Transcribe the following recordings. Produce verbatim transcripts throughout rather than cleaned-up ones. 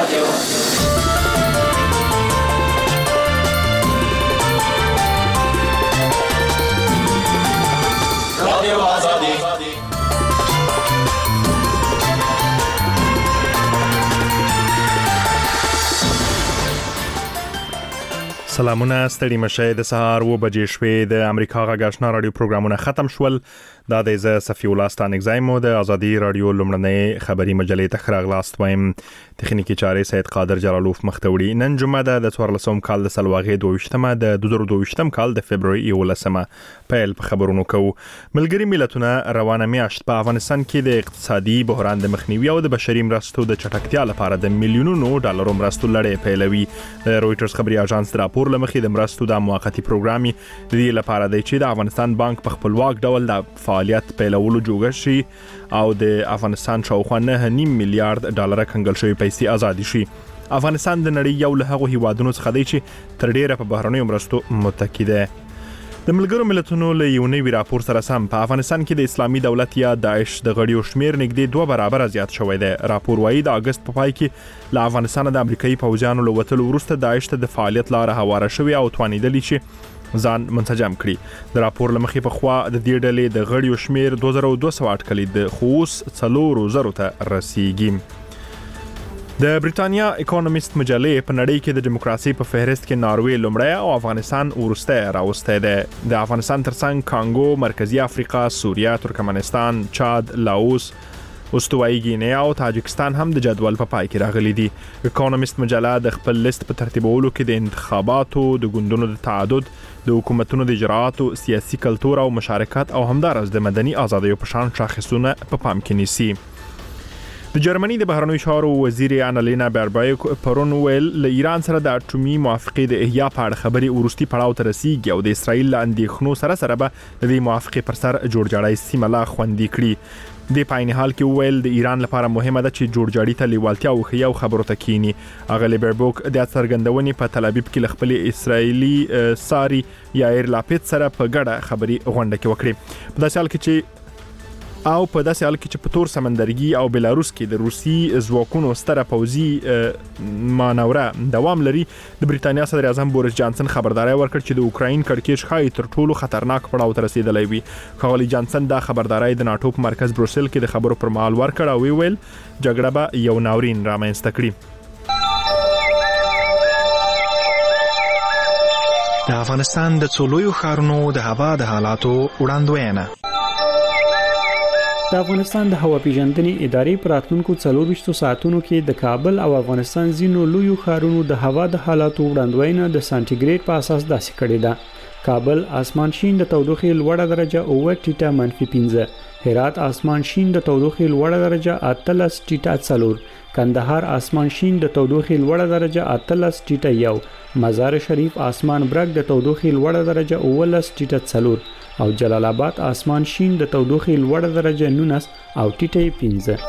رادیو رادیو آزادی. سلامونه، ستړي مشه. د سهار و بجې شوې د امریکا غږ آشنا رادیو پروګرامونه ختم شول. دا د ز صفی الله ستانک زایمو د آزادي رادیو لمړنۍ خبری مجلې ته خراغلاست وایم. تخنیکی چارې سید قادر جلالوف مختوړي. نن جمعه ده د څوارلسم کال د سلواغې دویشتمه د دوه زره دویشتم کال د فبرवरी یولسمه. پیل په خبرونو کوو. ملګری ملتونه روانه میاشت په افغانستان کې د اقتصادي بحران د مخنیوي او د بشري مرستو د چټکتیا لپاره د میلیونونو ډالرو مرستو لړۍ پیلوي. د رويټرز خبري اژانس راپور لمخې د مرستو د موقتی پروګرامي د دې لپاره دی چې د افغانستان بانک په خپلواک ډول د فعالیت پیلولو جوړ شي او د افغانستان شاوخوا نه نیم میلیارډ ډالر کنګل شوی پیسې آزاد شي. افغانستان د نړۍ یو له هغو هیوادونو څخه دی چې تر ډیره په بهرنیو مرستو متکی دی. د ملګرو ملتونو له یو نوي راپور سره سم په افغانستان کې د اسلامي دولت یا داعش د غړیو شمیر نږدې دوه برابر زیات شوی دی. راپور وايي د اگست په پای کې له افغانستان د امریکایي پوځیانو له وتلو وروسته داعش ته د فعالیت لاره هواره شوی او توانیدلی چې ځان منسجم کړي. د راپور لمخې په خوا د دې ډلې د غړیو شمیر دوه زره دوه سوه اټکلي د خوس څلور زره ته رسیږي. د بریټانیا اکونومیست مجلې په نړۍ کې د دیموکراسي په فهرست کې ناروې لومړی او افغانستان وروستی راوستی دی. د افغانستان ترڅنګ کانګو، مرکزی افریقا، سوریه، ترکمنستان، چاد، لاوس، استوایي ګینه او تاجکستان هم د جدول په پای کې راغلي دي. اکونومیست مجله د خپل لیست په ترتیبولو کې د انتخاباتو، د ګوندونو د تعدد، د حکومتونو د اجراءاتو، سیاسي کلتور او مشارکت او همدارس د مدني آزادیو په شان شاخصونه په پام کې نیسي. د جرمني د بهرنیو چارو وزیر انالینا باربایک پرون ویل له ایران سره د اټومي موافقې د احیا په اړه خبري ورستي پړاو ته رسیږي او د اسرایل له اندېښنو سره سره به د دې موافقې پر سر جوړجاړی سیمه لا خوندي کړي. د پاین حال کې ویل د ایران لپاره مهمه ده چې جوړجاړی ته لیوالتیا وښيي او خبرو ته کینی. اغلی باربوک د څرګندونې په تل ابیب کې خپل اسرایلی ساري یایر لاپید سره په ګډه خبري غونډه کې وکړي. په داسې حال کې چې او په داسې حال کې چې په تور سمندرګي او بلاروس کې د روسي ځواکونو ستره پوځي مانوره دوام لري، د بریټانیا صدر اعظم بوریس جانسن خبرداري ورکړ چې د اوکراین کړکېچ ښایي تر ټولو خطرناک پړاو ته رسیدلی وي. ښاغلي جانسن دا خبرداري د ناټو په مرکز بروسل کې د خبرو پر مهال ورکړ او ویل جګړه به یو ناورین رامنځته کړي. د افغانستان د څلورو ښارونو د هوا د حالاتو وړاندوینه. د افغانستان د هوا پیژندنې ادارې پر راتلونکو څلور ویشتو ساعتونو کې د کابل او افغانستان ځینو لویو ښارونو د هوا د حالاتو وړاندوینه د سانتیګریډ په اساس داسې کړې ده. کابل اسمان شین د تودوخې لوړه درجه اوه ټیټه منفي پنځه، هرات اسمان شین د تودوخې لوړه درجه اتلس ټیټه څلور، کندهار اسمان شین د تودوخې لوړه درجه اتلس ټیټه یو، مزار شریف اسمان برګ د تودوخې لوړه درجه اوولس ټیټه څلور او جلال آباد اسمان شین د تودوخې لوړه درجه نونس او ټیټه پنځه.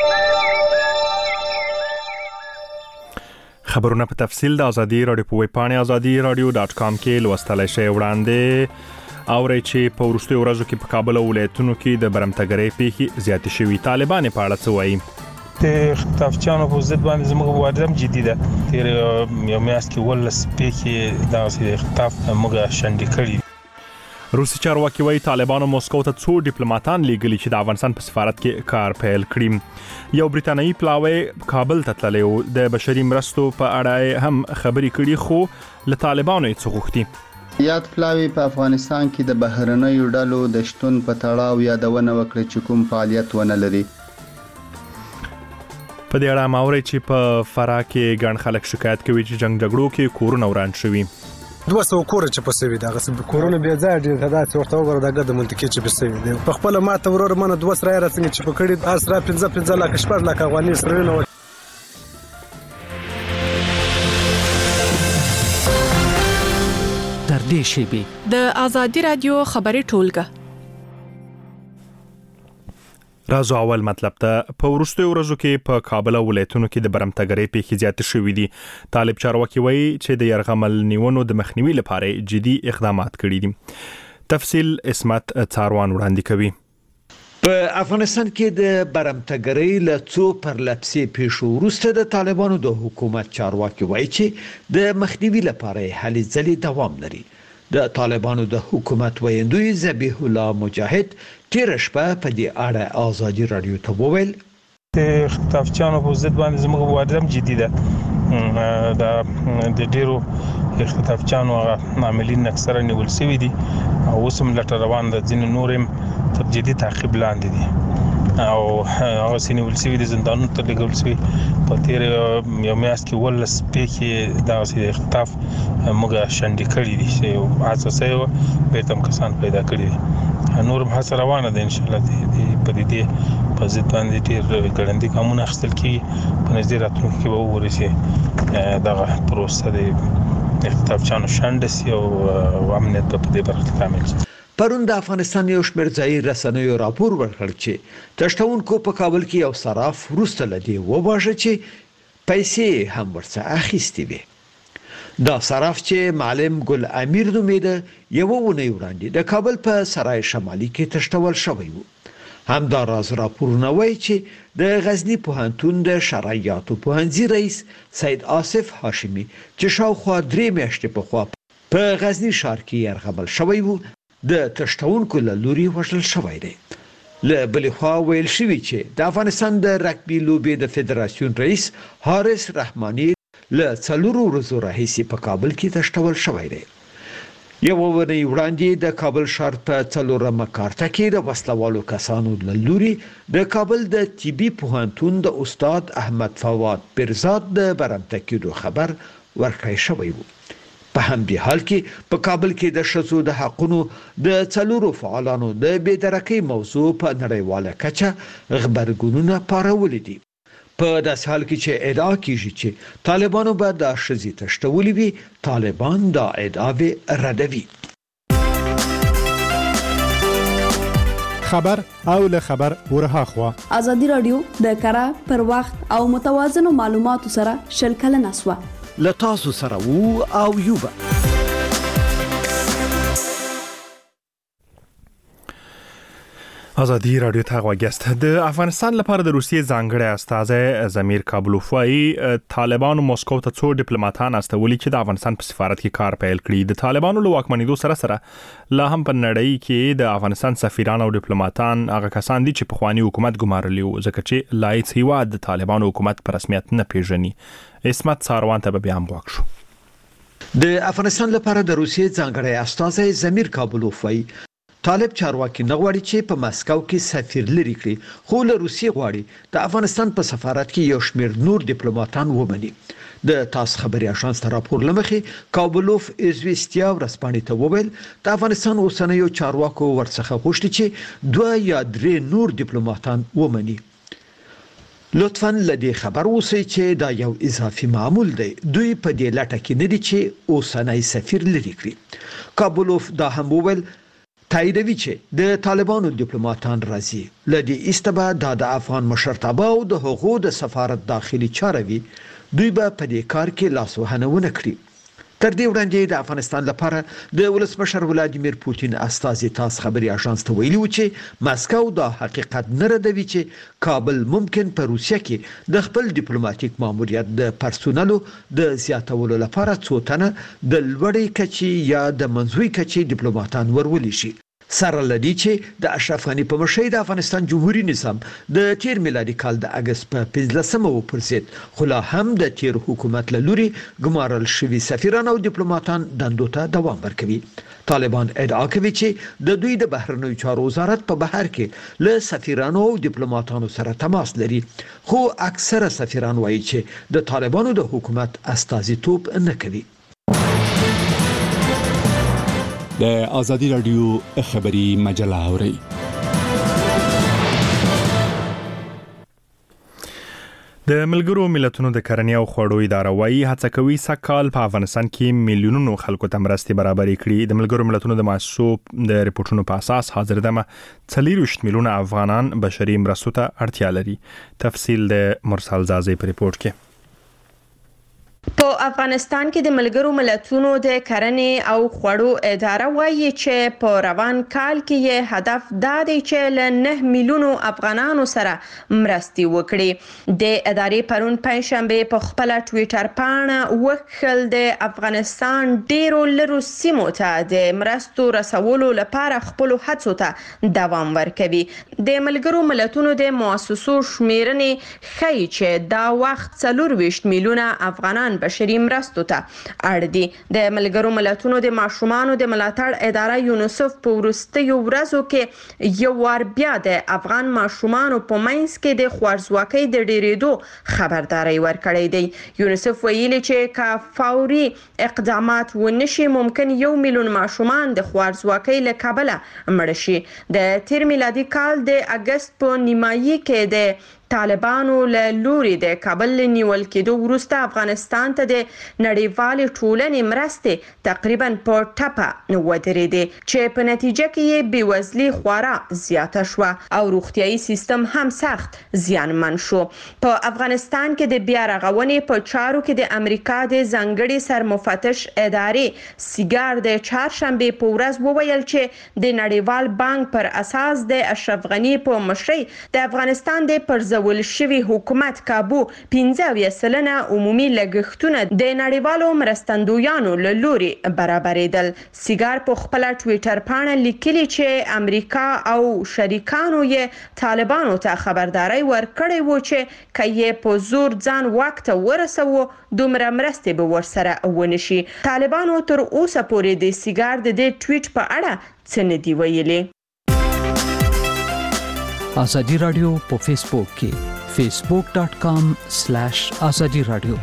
خبرونه په تفصیل د ازادي رادیو په ویب پاڼه ازادي رادیو ډاټ کام کې لوستلای شئ. وړاندې اورئ چې په وروستیو ورځو کې په کابل او ولایتونو کې د برمتګرۍ پیښې زیاتې شوي. طالبان په اړه څه وایي؟ د خطافچانو په ضد باندې زموږ مبارزه هم جدي ده. تیر یو میاشت کې ولس پیښې د خطاف موږ شنډې کړي. روسي چارواکي وايي طالبانو مسکو ته څو ډیپلوماټان لیږلي چې د افغانستان په سفارت کې کار پیل کړي. یو بریټانیایی پلاوی کابل ته تللی و، د بشري مرستو په اړه هم خبرې کړي خو له طالبانو یې څه غوښتي. یاد پلاوی په افغانستان کې د بهرنیو ډلو د شتون په تړاو یادونه وکړه چې کوم فعالیت ونه لري. په دې اړه ماوري چې په فراه کې ګڼ خلک شکایت کوي چې جنگ جګړو کې کورونه وران شوي. دوه سوه کور چې په سوي دغه کورونه بیا ځای ډیر دا چې ورته وګوره دغه د منطقې چې په سوي دی. په خپل ماته ورور منه دوه سره راځي چې په کړي اسره پنځه پنځه لک شپږ لک افغاني سره نه تر دې شی د ازادي رادیو خبري ټولګه. راځو اول مطلب ته. په وروستیو ورځو کې په کابل او ولایتونو کې د برمتګرۍ پیښې زیاتې شوې دي. طالب چارواکي وایي چې د یرغمل نیونو د مخنیوي لپاره جدي اقدامات کړي دي. تفصیل اسمت څاروان وړاندې کوي. په افغانستان کې د برمتګرۍ له څو پرلپسې پیښو وروسته د طالبانو د حکومت چارواکي وایي چې د مخنیوي لپاره هلې ځلې دوام لري. د طالبانو د حکومت ویاندوی ذبیح الله مجاهد تیر شپه په دې اړه آزادي رادیو ته وویل د خطافچانو په ضد باندې زموږ مبارزه هم جدي ده. د د ډیرو خطافچانو عاملین اکثره نیول شوي دي او اوس هم لټه روان ده. ځینې نور هم تر جدي تعقیب لاندې دي او هغه سینول شوي دي زندانونو ته لګول شوي. په تیر یو میاشت کې ولس پکې دا خطاف موږ شنډې کړې دي چې اساسي او بیرته کسان پیدا کړي دي. نور هم هڅه روانه ده ان شاء الله په دې په ضد باندې ډیر ګړندې قانون اخیستل کیږي. په نږدې راتلونکي کې به وګورئ چې دغه پروسه د خطافچانو شنډه سي او امنیت په دې برخه کې کامل شي. پرون د افغانستان یو شمېر ځایي رسنیو راپور ورکړ چې تشتونکو په کابل کې یو صراف وروسته لدی وواژه چې پیسې هم ورڅخه اخیستې وي. دا صراف چې معلم ګل امیر نومیده یو ونی وړاندې د کابل په سرای شمالي کې تشتول شوی و. همدا راز راپورونه وایي چې د غزنی پوهنتون د شرعیاتو پوهنځي رئیس سید آصف هاشمی چې شاوخوا درې میاشتې پخوا په غزنی ښار کې یرغمل شوی و د تشتونکو له لوري وژل شوی دی. له بلې خوا ویل شوي چې د افغانستان د رګبي لوبې د فدراسیون رئیس حارث رحماني له څلورو ورځو راهیسې په کابل کې تشتول شوی دی. یو ونی وړاندې د کابل ښار په څلورمه کارته کې د وسلوالو کسانو له لوري د کابل د طبي پوهنتون د استاد احمد فواد برزاد د برمته کېدو خبر ورکړی شوی و. په همدې حال کې په کابل کې د ښځو د حقونو د څلورو فعالانو د بېدرکۍ موضوع په نړیواله کچه غبرګونونه پارولي دي. په داسې حال کې چې ادعا کیږي چې طالبانو به د ښځې تشتولي وي، طالبان دا ادعاوې ردوي. خبر او له خبر ورها خوا ازادي رادیو د کره پر وخت او متوازنو معلوماتو سره شل کلنه سوه لتاسو سره وو او یوبا. ازادي رادیو ته غوښتل د افغانستان لپاره د روسیې ځانګړي استازی زمیر کابلوف وايي طالبانو موسکو ته څو ډیپلوماټان استولي چې د افغانستان په سفارت کې کار پیل کړي. د طالبانو له واکمنېدو سره سره لا هم په نړۍ کې د افغانستان سفیران او ډیپلوماټان هغه کسان دي چې په خواني حکومت ګمارلي وو ځکه چې لایت هیواد د طالبانو حکومت په رسمیت نه پیژني. اسمت ساروان ته به هم واښو. د افغانستان لپاره د روسیې ځانګړي استازی زمیر کابلوف وايي طالب چارواکي نه غواړي چې په مسکو کې سفیر لري کړي، خو له روسیې غواړي د افغانستان په سفارت کې یو شمېر نور ډیپلوماټان ومني. د تاس خبري اژانس ته راپور لمخې کابلوف ازويستیا ورسپانې ته وویل د افغانستان اوسنیو چارواکو ورڅخه غوښتي چې دوه یا درې نور ډیپلوماټان ومني. لطفاً لدې خبر اوسئ چې دا یو اضافي معمول دی. دوی په دې لټه کې نه دي چې اوسنی سفیر لري کړي. کابلوف دا هم وویل تاییدوي چې د طالبانو ډیپلوماټان راځي. لدې استبا د افغان مشرتابه او د حقوقو د سفارت داخلي چاروي دوی به په دې کار کې لاس وهنه ونه کړي. تر دې وړاندې د افغانستان لپاره د ولسمشر ولادیمیر پوتین استازي تاس خبري اژانس ته ویلي و چې مسکو دا حقیقت نه ردوي چې کابل ممکن په روسیه کې د خپل ډیپلوماټیک ماموریت د پرسونلو د زیاتولو لپاره څو تنه د لوړې کچې یا د منځوي کچې ډیپلوماټان ورولي شي. سره لدی چې د اشرف غنی په مشرۍ د افغانستان جمهوریت نظام د تیر میلادي کال د اگست په پنځلسمه وپرسید، خو لا هم د تیر حکومت له لوري ګمارل شوي سفیران او ډیپلوماټان دندو ته دوام ورکوي. طالبان ادعا کوي چې د دوی د بهرنیو چارو وزارت په بهر کې له سفیرانو او ډیپلوماټانو سره تماس لري، خو اکثره سفیران وایي چې د طالبانو د حکومت استازیتوب نه کوي. د ازادي رادیو خبري مجله اوري. د ملګرو ملتونو د کرنې او خوړو اداره وايي هڅه کوي سږ په افغانستان کې میلیونونو خلکو ته مرستې برابرې کړي. د ملګرو ملتونو د محسوب د ریپورتونو په اساس حاضر دمه څلوېښت میلیونه افغانان بشري مرستو ته اړتیا لري. تفصیل د مرسل زازي په ریپورت کې. په افغانستان کې د ملګرو ملتونو د کرنې او خوړو اداره وایي چې په روان کال کې یې هدف دا دی چې له نه میلیونو افغانانو سره مرستې وکړي. د ادارې پرون پنځشنبه په خپل ټوئیټر پاڼه وکړل د افغانستان ډیرو لرو سیمو ته د مرستو رسولو لپاره خپل هڅو ته دوام ورکوي. د ملګرو ملتونو د مؤسسو شمیرنې ښیي چې دا وخت څلور ویشت میلیونه افغانان بشري مرستو ته اړ دي. د ملګرو ملتونو د ماشومانو د ملاتړ اداره یونیسف په وروستیو ورځو کې یو وار بیا د افغان ماشومانو په منځ کې د خوارځواکۍ د ډیریدو خبرداري ورکړې دی. یونیسف ویلي چې کا فوري اقدامات ونشي ممکن یو میلیون ماشومان د خوارځواکۍ له کبله مړ شي. د تیر میلادي کال د اگست په نیمایي کې د طالبانو له لوري د کابل نیول کېدو وروسته افغانستان ته د نړیوالې ټولنې مرستې تقریبا په ټپه ودرېدې چې په نتیجه کې یې بېوزلي خورا زیاته شوه او روغتیايي سیستم هم سخت زیانمن شو. په افغانستان کې د بیا رغونې په چارو کې د امریکا د ځانګړي سرمفتش ادارې سیګار د چهارشنبې په ورځ وویل چې د نړیوال بانک پر اساس د اشرف غنی په مشرۍ د افغانستان د پرځ ول شوی حکومت کابو پنځه اویا سلنه عمومي لګښتونه د نړیوالو مرستندویانو له لوري برابرېدل. سیګار په خپل ټوئیټر پاڼه لیکلي چې امریکا او شریکانو یې طالبانو ته خبرداري ورکړې و چې کایې په زور ځان وخت ورسوي دومره مرستې به ورسره ونشي. طالبانو تر اوسه پورې د سیګار د دې ټویټ په اړه څه نه دی ویلي. آزادی رادیو په فیسبوک کې فیسبوک ډاٹ کام سلیش آزادی رادیو.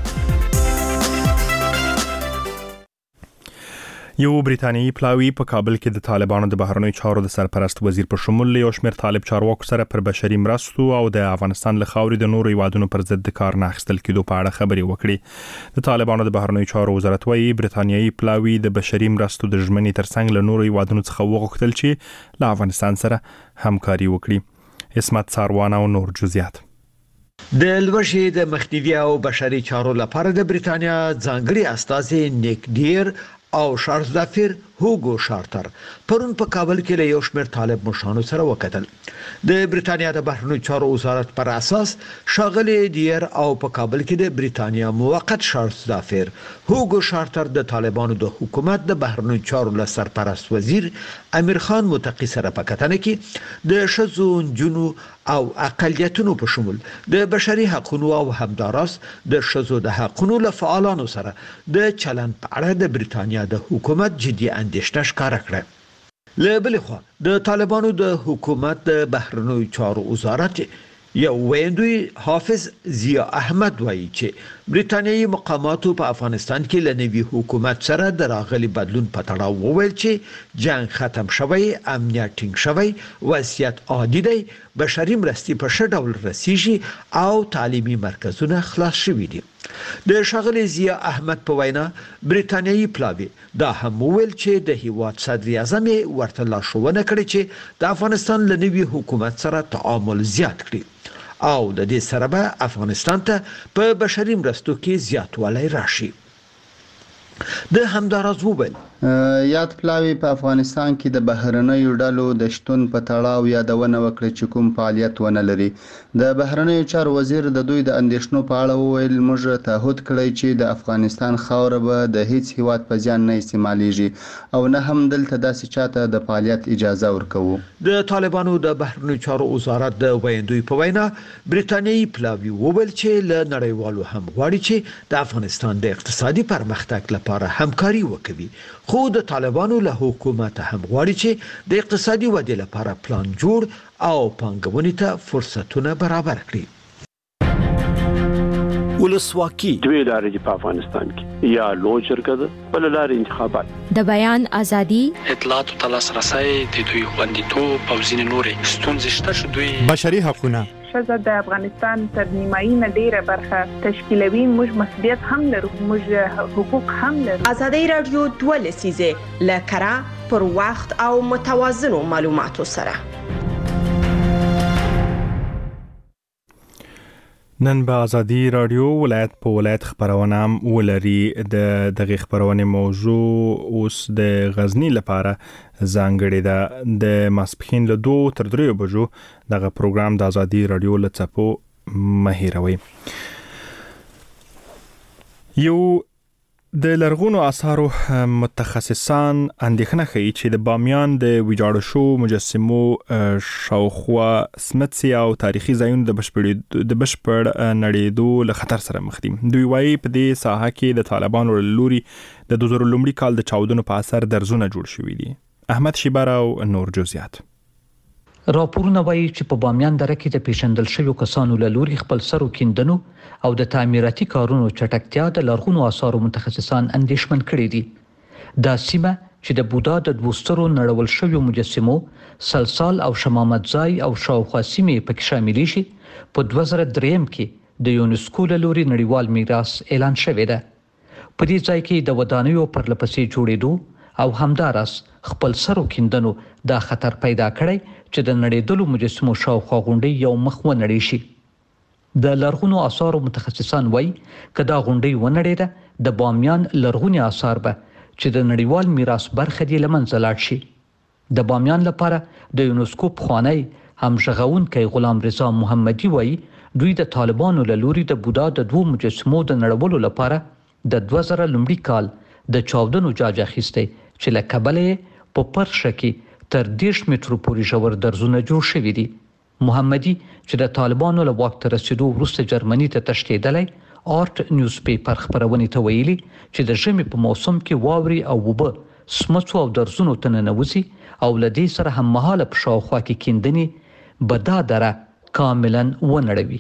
یو بریتانیایی پلاوی په کابل کې د طالبانو د بهرنیو چارو د سرپرست وزیر په شمول یو شمېر طالب چارواکو سره پر بشري مرستو او د افغانستان له خاورې د نورو هیوادونو پر ضد د کار نه اخیستل کېدو په اړه خبرې وکړې. د طالبانو د بهرنیو چارو وزارت وايي بریتانیایی پلاوی د بشري مرستو د ژمنې ترڅنګ له نورو هیوادونو څخه وغوښتل چې له افغانستان سره همکاري وکړي. اسمت ساروان او نور جزئیات. د لوشي د مخنیوي او بشري چارو لپاره د بریتانیا ځانګړي استازي نیک ډیر او شارلز دافیر هوګو شارټر پرون په کابل کې له یو شمېر طالب مشرانو سره وکتل. د بریتانیا د بهرنیو چارو وزارت پر اساس شاغلي ډیر او په کابل کې د بریتانیا موقت شارلز دافیر هوګو شارټر د طالبانو د حکومت د بهرنیو چارو له سرپرست وزیر امیر خان متقی سره په کتنه کې د شذو جنو او اقلیتونو په شمول د بشري حقوقو او همداراس د شذو د حقوقو له فعالانو سره د چلن په اړه د بریتانیا د حکومت جدي اندېښنه ښکاره کړه. له بل خوا د طالبانو د حکومت د بهرنیو چارو وزارت یو ویندوی حافظ ضیا احمد وایي چې بریتانیایی مقاماتو په افغانستان کې له نوي حکومت سره د راغلي بدلون په تړاو وویل چې جنگ ختم شوی، امنیت ټینګ شوی، وضعیت عادي دی، بشري مرستې په ښه ډول رسیږي او تعلیمي مرکزونه خلاص شوي دي. د شاغلي ضیا احمد په وینا بریتانیایی پلاوی دا هم ویل چې د هیواد صدر اعظم ورته لارښوونه کړې چې د افغانستان له نوي حکومت سره تعامل زیات کړي او د دې سره به افغانستان ته په بشري مرستو کې زیاتوالی راشي. د همداراز وویل یاد پلاوی په افغانستان کې د بهرنیو ډلو د شتون په تړاو یادونه وکړه چې کوم فعالیت ونه لري. د بهرنیو چارو وزیر د دوی د اندېښنو په اړه وویل موږ تعهد کړی چې د افغانستان خاوره به د هیڅ هیواد په ځان نه استعمالېږي او نه هم دلته داسې چاته د فعالیت اجازه ورکوو. د طالبانو د بهرنیو چارو وزارت د ویندوی په وینا بریتانیایی پلاوی وویل چې له نړیوالو هم غواړي چې د افغانستان د اقتصادي پرمختګ لپاره همکاري وکړي. خو د طالبانو له حکومت هم غواړي چې د اقتصادي ودې لپاره پلان جوړ او پانګونې ته فرصتونه برابر کړي. ولسواکي دوی لارې په افغانستان کې یا لوی جرګه ده بل لارې انتخابات د بیان ازادي اطلاعات او تلاسرسي د دوی خوندیتوب او ځینې نورې ستونزې شته چې دوی بشري حقوقونه شزه د افغانستان تر نیمایي نه ډیره برخه تشکیلوي. موږ مسؤلیت هم لرو، موږ حقوق هم لرو. آزادی رادیو دوه لسیزه لکره پر وخت او متوازنو معلوماتو سره. نن به ازادي رادیو ولایت په ولایت خبرونه ولري د دغه خبرونه موضوع اوس د غزنی لپاره ځانګړی ده د ماسپخین له دوه تر درې بجو دغه پروګرام د ازادي رادیو لڅپو مهیروي. یو د لرغونو آثارو متخصصان اندېښنه کوي چې د بامیان د ویجاړ شو مجسمو شاوخوا سمتسي او تاریخي ځایونو د بشپړ د بشپړ نړیدو له خطر سره مخ دي. دوی وايي په دې ساحه کې د طالبانو لوري د دوه زره لومړي کال د چاودنو په اثر درزونه جوړ شوي دي. احمد شیبر او نور جزئیات. راپورونه وايي چې په بامیان دره کې د پیژندل شویو کسانو له لوري خپل سرو کیندنو او د تعمیراتي کارونو چټکتیا د لرغونو آثارو متخصصان اندېښمن کړي دي. دا سیمه چې د بودا د دوسترو نړول شویو مجسمو سلسال او شمامت ځای او شاوخوا سیمې پکې شامل شي په دوه زره درې کې د یونسکو له لوري نړیوال میراث اعلان شوی ده. په دې ځای کې د ودانیو پرلپسې جوړېدو او همدارس خپل سرو کیندنو دا خطر پیدا کړی چې د نړیدلو مجسمو شاوخوا غونډې یو مخ ونړې شي. د لرغونو آثارو متخصصان وایي که دا غونډې ونړېده د بامیان لرغوني آثار به چې د نړیوال میراث برخه دي له منځه لاړ شي. د بامیان لپاره د یونسکو پخوانی همغږونکی غلام رضا محمدي وایي دوی د طالبانو له لوري د بودا د دوو مجسمو د نړولو لپاره د دوه زره لومړي کال د چاودنو جاج اخیستی چې له کبله په پرشه کې تر دیش مترو پورې ژور درزونه جوړ شوي دي. محمدي چې د طالبانو له واک ته رسیدو وروسته جرمني ته تښتېدلی آرټ نیوز پیپر خبرونې ته ویلي چې د ژمي په موسم کې واوري او اوبه سمڅو او درزونو ته ننوځي او له دې سره هممهاله په شاوخوا کې کیندنې به دا دره کاملا ونړوي.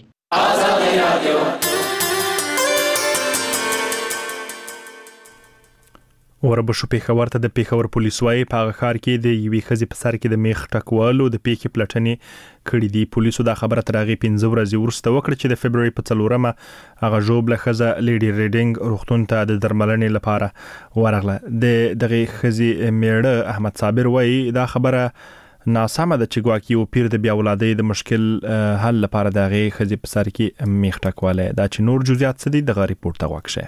وربشو پیښور ته د پیښور پولیس وايي په هغه ښار کې د یوې ښځې په سر کې د میخ ټکولو د پیښې پلټنې کړې دي. پولیسو دا خبره تر هغې پنځه ورځې وروسته وکړه چې د فبروري په څلورمه هغه ژوبله ښځه لیډي ریډینګ روغتون ته د درملنې لپاره ورغله. د دغې ښځې میړه احمد صابر وايي دا خبره ناسمه ده چې ګواکې یو پیر د بیا ولادۍ د مشکل حل لپاره د هغې ښځې په سر کې میخ ټکولی. دا چې نور جزئیات څه دي دغه ریپورټ ته غوږ شئ.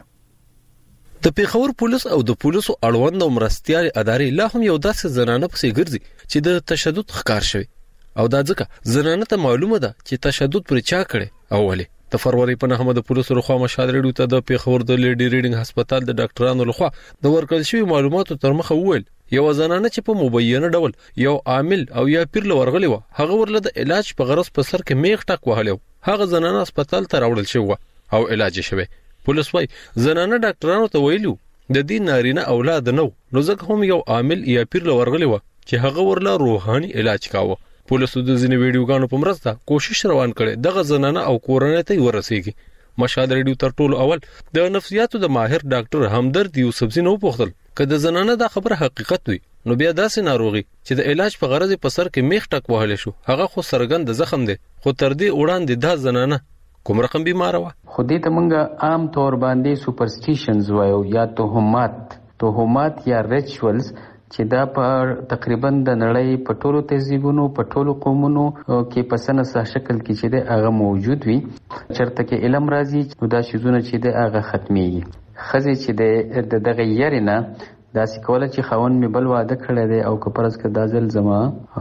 د پیښور پولیس او د پولیسو اړوند او مرستيال ادارې لا هم یو داسې زنانه پسې ګرځي چې د تشدد ښکار شوی او دا ځکه زنانه ته معلومه ده چې تشدد پر چا کړي او ولې. د فروری په نهمه د پولیسو لخوا مشال ریډیو ته د پیښور د لیډي ریډینګ هسپتال د ډاکټرانو لخوا د ورکړل شوی معلوماتو تر مخه وویل یو زنانه چې په مبینه ډول یو عامل او یا پیر لورغلی و هغه ورله د علاج په غرض په سر کې میخ ټک وهلو. هغه زنانه هسپتال ته راوړل شوی او علاج شوی. پولیس وايي زنانه ډاکټرانو ته ویلو د دې نارینه اولاد نو نو ځکه هم یو عامل یا پیر لورغلی و چې هغه ورله روحاني علاج کاوه. پولیسو د ځینې ویډیوګانو په مرسته کوشش روان کړي دغه زنانه او کورنۍ ته ورسیږي. مشهد ریډیو تر ټولو اول د نفسیاتو د ماهر ډاکټر همدرد یوسفزي نو پوښتل که د زنانه دا خبره حقیقت وي نو بیا داسې ناروغي چې د علاج په غرض په سر کې میخ ټک وهل شو هغه خو سرګند زخم دی خو تر دې وړاندې دا زنانه کوم رقم بیمار و. خو دې ته مونږه عام طور باندې سوپرسټیشنز وایو یا توهمات توهمات یا ریچوالز چې دا په تقریبا د نړۍ په ټولو تهذیبونو په ټولو قومونو کې په سنسه شکل کې چې د هغه موجود وي چرته کې علم راځي نو دا شیزونه چې د هغه ختميږي. خزه چې د دغه یارینه دا سکوله چې خاون می بل واده کړی دی او کپرس کې دازل زما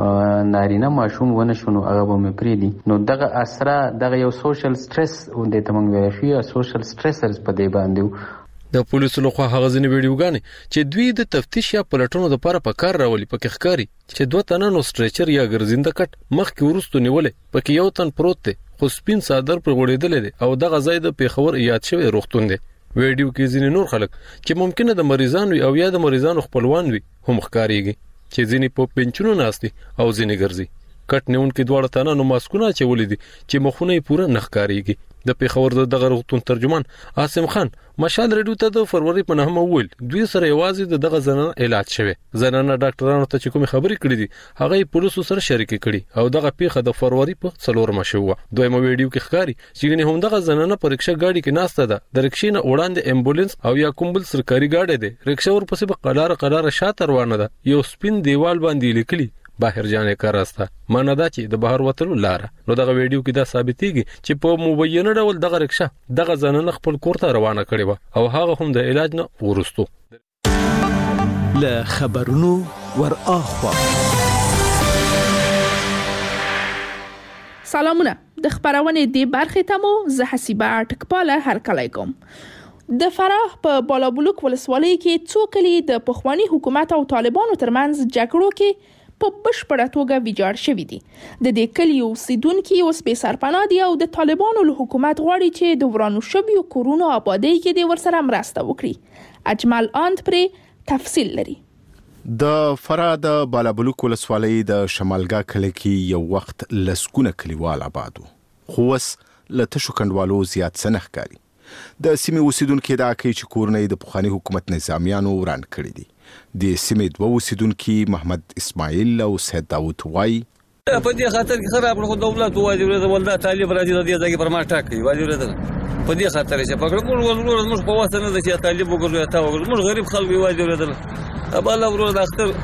نارینه ماشوم ونه شونو هغه به مې پری دي نو دغه اثر دغه یو سوشل سټرس او د تمنګ ویل شي سوشل سټرسرز په دی باندې. د پولیسو لخوا هغه ځینې ویډیوګانې چې دوی د تفتیش یا پلټونو لپاره په کار راولي پکې ښکاری چې دوه تنه نو سټریچر یا ګرځنده کټ مخکې ورستو نیولې پکې یو تن پروت دی خو سپین صادر پر غوړېدل دي او دغه ځای د پیښور یاد شوی روغتون دی. ویډیو کې ځینې نور خلک چې ممکنه د مریضانو او یا د مریضانو خپلوان وي هم ښکاریږي چې ځینې په پنچونو ناستي او ځینې ګرځي. کټ نیونکي دواړه تنه نو ماسکونه چولې دي چې مخونه یې پوره نه ښکاریږي. د پیښور د دغه روغتون ترجمان عاصم خان مشال ریډیو ته د فروری په نهمه ویل دوی سره یوازې د دغه زنانه علاج شوی. زنانه ډاکټرانو ته چې کوم خبرې کړې دي هغه پولیسو سره شریک کړي او دغه پیښه د فروری په څلورمه شوه. دویمه ویډیو کې ښکاری چې هم دغه زنانه په رکشا گاډي کې ناسته ده د رکشې نه وړاندې امبولانس او یا کوم بل سرکاري گاډي ده رکشا ورپسې په قلاره قلاره شاته روانه ده یو سپین دیوال باندې لیکلي باهر جانې کار راسته معنی دا چې د بهر وتلو لار نو دغه ویډیو کې دا ثابتېږي چې په مبینه ډول دغه رکشا دغه ځانونه خپل کور ته روانه کړې و او هغه هم د علاج نه ورستو له خبرونو ور اخوا سلامونه د خبرونه دی برخه ته مو زه حسیبه ټکپاله هر کله کوم د فراه په بالابلوک ولسوالۍ کې څو کلی د پخوانی حکومت او طالبانو ترمنځ جګړو کې په بشپړه توګه ویجاړ شوې دي د دې کلی اوسیدونکو اوس بې سرپناه دي او د طالبانو له حکومت غواړي چې د ورانو شویو کورونو آبادی کې د ورسره مرسته وکړي اجمل اند پرې تفصیل لري د فراه د بالابلوک ولسوالۍ د شمالګا کلی کې یو وخت لسګونه کلیوال آبادو خو اوس له تشو کندوالو زیات سنخ کاری د سیمې اوسیدونکو دا کوي چې کورونه د پخوانی حکومت نظامیانو وران کړی دي د سیمې دوه اوسیدونکو محمد اسماعیل او سید داوود وای په دې خاطر کې خراب خو دولت وایي ولدا طالب راځي د دې ځای پر ما ټاکي وایي ولدا په دې خاطر چې پکړ کول ورور موږ په واسطه نه چې طالب وګورو تا وګورو موږ غریب خلک وایي ولدا ابا الله ورور د اختر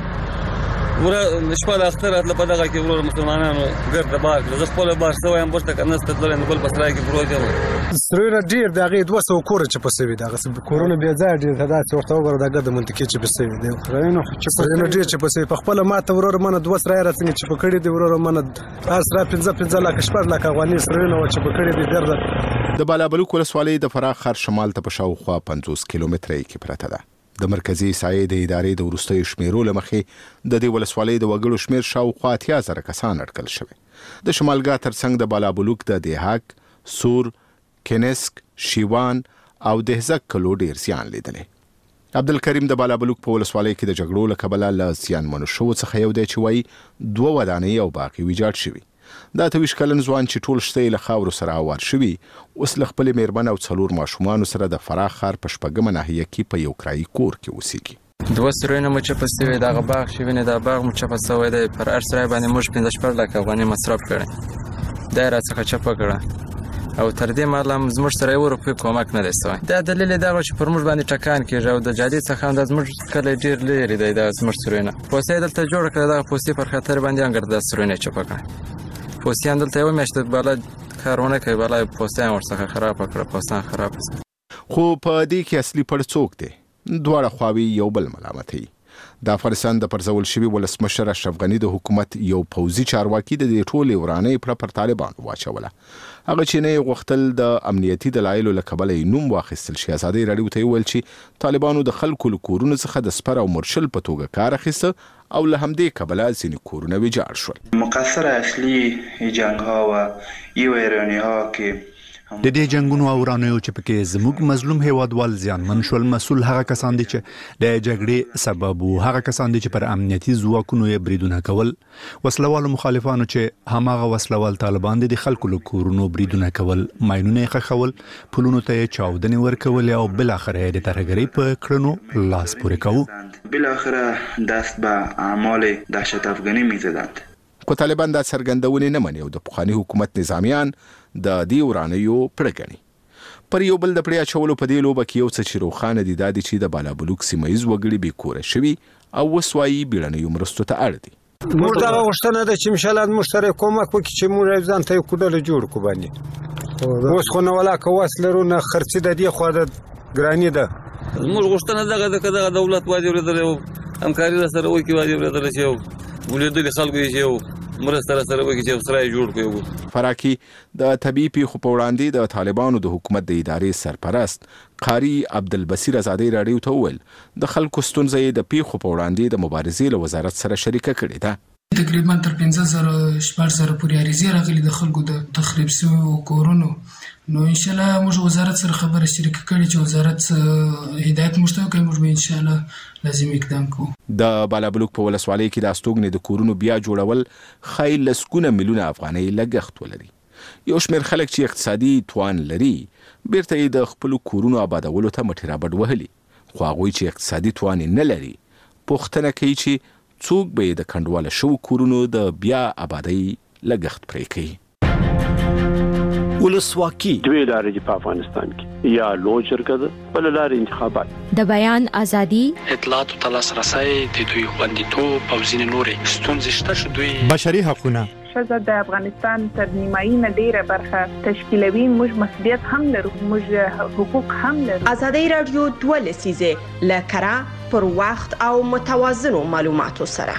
ورا شپه اختر اتل په دغه کې ورور مسلمانانو ګرد بار د خپل بار سوې هم ورته کنه ستل نه بل بسرای کې پروژه سره ډیر دغه دوه سو کور چې په سوي دغه کورونه بیا ځای ډیر دا چې ورته وګوره دغه د منطقې چې په سوي دی خرینو چې په ډیر چې په سوي په خپل ماته ورور منه دوه سره راځي چې په کړي دی ورور منه اسره پنځه پنځه لک شپږ لک افغاني سره نو چې په کړي دی درد د بالابلوک ولسوالۍ د فراه ښار شمال ته په شاوخوا پنځوس کیلومتره کې پرته ده د مرکزی سایې د ادارې د ورستۍ شمیرو لمخې د دې ولسوالۍ د وګړو شمیر شاوخوا اتیا زره کسان اټکل شوی د شمالګا ترڅنګ د بالابلوک د دیهاک سور کینسک شیوان او دهزک کلو ډیر زیان لیدلې عبدالکریم د بالابلوک په ولسوالۍ کې د جګړو له کبله له زیانمنو شوو څخه یو دی چې وایي دوه ودانۍ او باقي ویجاړ شوي دا ته ویش کلن ځوان چې ټول شته له خاورو سره اوار شوي اوس له خپل میرمن او څلور ماشومان سره د فراه ښار په شپږمه ناحیه کې په یو کرایي کور کې اوسېږي دوه سرونه مو چې په سوي دغه باغ شي ویني دا باغ مو چې په سوي دی پر هر سره باندې موږ پنځه شپږ لک افغاني مصرف کړی دا راڅخه چپه کړه او تر دې مهاله زموږ سره یو روپۍ کومک نه دی سوی دا دلیل دا چې پر موږ باندې ټکان کېږي او د جادي څخه هم زموږ کلی ډېر لرې دی دا زموږ سرونه پوستې دلته جوړه کړه دغه پوستې پر خطر باندې انګر د سرونه چپه کړه پوستیان دلته یو میاشت بالا کارونه کوي بالا پوستیان ورڅخه خراب کړه پوستان خراب خو په دې کې اصلي پړ څوک دی دواړه خواوې یو بل ملامتوي د افغانستان د پرځول شوي ولسمشر اشرف غني د حکومت یو پوځي چارواکي د دې ټولې ورانۍ پر پر طالبانو واچوله هغه چې نه غوښتل د امنیتي دلایلو له کبله نوم واخیستل شي ازادي راډیو ته ویل چې طالبانو د خلکو له کورونو څخه د سپر او مرشل په توګه کار اخیسته او له همدې کبله ځینې کورونه ویجاړ شول مقصر اصلي جنگ ها و یو ایرانی ها که د دې جنگونو او ورانیو چې پکې زموږ مظلوم هیوادوال زیانمن شول مسول هغه کسان دي چې د جګړې سبب او هغه کسان دي چې پر امنیتي ځواکونو یې بریدونه کول وسلوالو مخالفانو چې هماغه وسلوال طالبان دي د خلکو له کورونو بریدونه کول ماینونه یې خخول پلونو ته چاودنې ورکول او بل اخر د ترګری په کړنو لاس پورې کوي بل اخر دست به اعمال دهشت افغانی میزدند کو طالبان دا څرګندونې نه مني او د پخوانی حکومت نظامیان د دې ورانیو پړګنی پر یو بل د پړیا چولو په دې لوبه کې یو څه چې روخانه دي د دې چې د بالابلوک سیمایز وګړي به کور شوي او وسوایي بیړنیو مرستو ته اړ دي موږ دا غوښتنه ده چې مشالات موږ سره کومک وکړي چې موږ ځان ته کوډل جوړ کو باندې اوس خو نه ولا کوس لرونه خرڅ د دې خو د ګرانی ده موږ غوښتنه دغه دغه دولت واجب لري همکاري سره وکړي واجب لري چې ولې د خلکو یې مرسته سره وکړي چې سره جوړ کړي فراکی د طبيعي پیښو په وړاندې د طالبانو د حکومت د ادارې سرپرست قاری عبدالبصیر ازادي راډیو ته ویل د خلکو ستونزې د پیښو په وړاندې د مبارزې له وزارت سره شریکه کړې ده تقریبا تر پنځه زره شپږ زره پورې اړیزې راغلي د خلکو د تخریب شویو کورونو نو ان شاء الله موږ وزارت سره خبره شریکه کړې چې وزارت هدایت مشته کوي موږ به ان شاء الله لازم اقدام کوو د بالابلوک په ولسوالۍ کې د استوګنې د کورونو بیا جوړول خای لسګونه میلیونه افغانۍ لګښت ولري یو شمېر خلک چې اقتصادي توان لري بیرته یې د خپل کورونو آبادولو ته مټې رابډ وهلي خو هغوی چې اقتصادي توان نه لري پوښتنه کوي چې څوک به د کندواله شو کورونو د بیا آبادۍ لګښت پرې کوي ولسواکي دوی لارې دي په افغانستان کې یا لوی جرګه ده بل لارې انتخابات د بیان ازادي اطلاعات او تلاسرسي د دوی خوندیتوب او ځینې نورې ستونزې شته چې دوی بشري حقوقونه ښځه د افغانستان تر نیمایي نه ډیره برخه تشکیلوي. موږ مسؤلیت هم لرو، موږ حقوق هم لرو. ازادي رادیو دوه لسیزه لکرا پر وخت او متوازنو معلوماتو سره.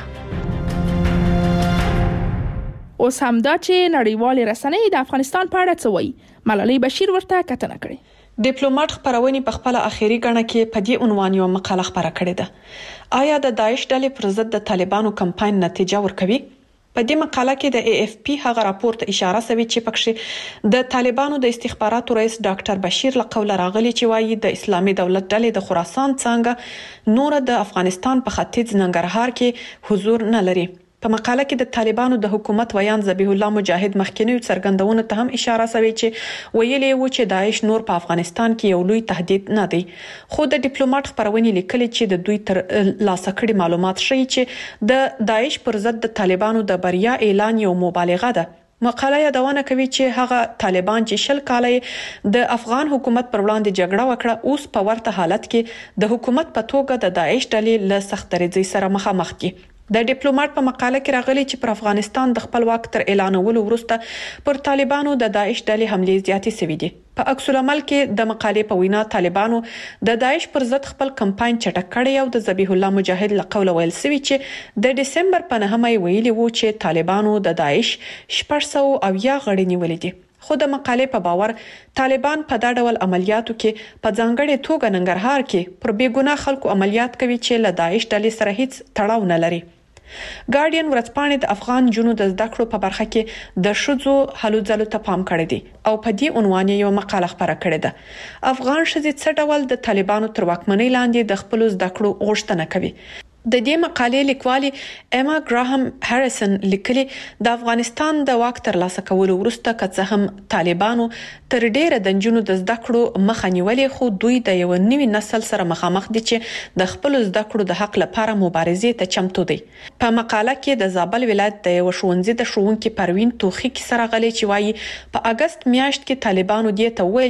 اوس هم دا چې نړیوال رسنۍ د افغانستان په اړه څه وایي، ملالۍ بشیر ورته کتنه کړې. ډیپلوماټ خبرونه په خپل اخیری غڼه کې په دې عنوان یو مقاله خبره کړې ده. آیا د داعش ډلې پر ضد د طالبانو کمپاین نتیجه ورکوي؟ په دې مقاله کې د ای اف پی هغه راپور ته اشاره شوی چې پکې د طالبانو د استخباراتو رئیس ډاکټر بشیر له قوله راغلی چې وایي د اسلامي دولت ډلې د خراسان څنګه نور د افغانستان په ختیځ ننګرهار کې حضور نه لري. په مقاله کې د طالبانو د حکومت ویان ذبیح الله مجاهد مخکینی څرګندونه ته هم اشاره شوی چې ویلي و چې داعش نور په افغانستان کې یو لوی تهدید نه دی. خو د ډیپلوماټ خبرونه لیکلي چې د دوی تر لاسه کړي معلومات ښیي چې د داعش پر ضد د طالبانو د بریا اعلان یو مبالغه ده. مقاله یادونه کوي چې هغه طالبان چې شل کاله د افغان حکومت پر وړاندې جګړه وکړه اوس په ورته حالت کې د حکومت په توګه د داعش ډلې له سخت درجه سره مخامخ دي. د ډیپلوماټ په مقاله کې راغلي چې پر افغانستان د خپل واک تر اعلانولو وروسته پر طالبانو د داعش ډلې حملې زیاتې شوې دي. په عکس العمل کې د مقالې په وینا طالبانو د داعش پر ضد خپل کمپاین چټک کړی او د ذبیح الله مجاهد له قوله ویل شوی چې د دسمبر په نهمه ویلي وو چې طالبانو د داعش شپږ سوه اویا غړي نیولې دي. خو د مقالې په باور طالبان په دا ډول عملیاتو کې په ځانګړې توګه ننګرهار کې پر بیګناه خلکو عملیات کوي چې له داعش ډلې سره هیڅ تړاو نه لري. ګارډین ورځپاڼې د افغان جنو د زده کړو په برخه کې د شذو هلو ځلو ته پام کړی دی او په دې عنوان یو مقاله خبره کړې ده. افغان ښځې څه ډول د طالبانو تر واکمنۍ لاندې د خپل زده کړو غوښتنه کوي. د دې مقالې لیکوالي اما ګراهم هریسن لیکلي د افغانستان د واک تر لاسه کولو وروسته که څه هم طالبانو تر ډیره د جنونو د زده کړو مخه نیولې خو دوی د یو نوي نسل سره مخامخ دي چې د خپل زده کړو د حق لپاره مبارزې ته چمتو دي. په مقاله کې د زابل ولایت د یو ښوونځي د ښوونکي پروین توخی سره غلي چې وایي په اگست میاشت کې طالبانو دې ته